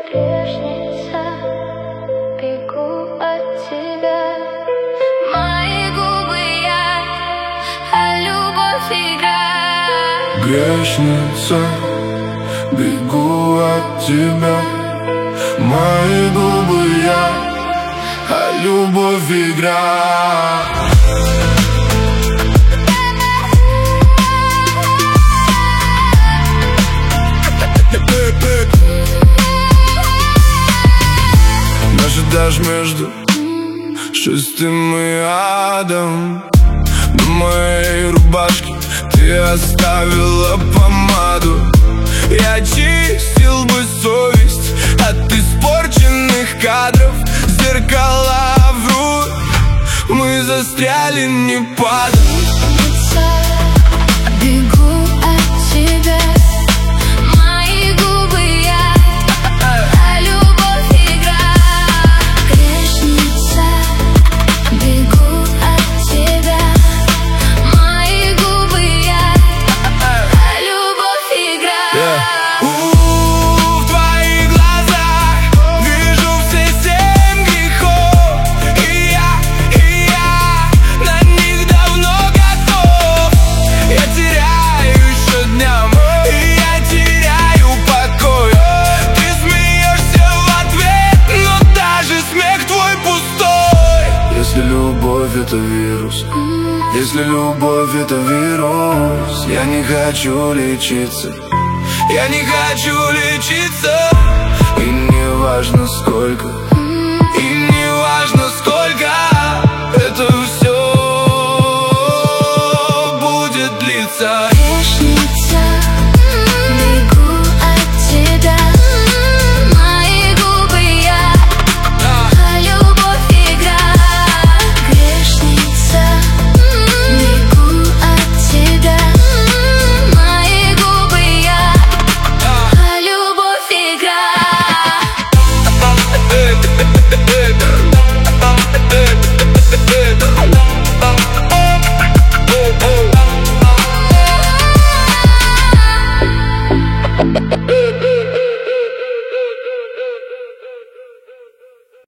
грешница, бегу от тебя. Мои губы яд, а любовь игра. Грешница, бегу от тебя. Мои губы яд, а любовь игра. Наш этаж между шестым и адом. На моей рубашке ты оставила помаду. Я чистил бы совесть от испорченных кадров. Зеркала врут, мы застряли, не падаем. Бегу от тебя. Мои губы яд, а любовь игра. Грешница, бегу от тебя. Мои губы яд, а любовь игра. В твоих глазах вижу все 7 грехов. И я на них давно готов. Я теряю еще дням, и я теряю покой. Ты смеешься в ответ, но даже смех твой пустой. Если любовь это вирус, если любовь это вирус, я не хочу лечиться. Я не хочу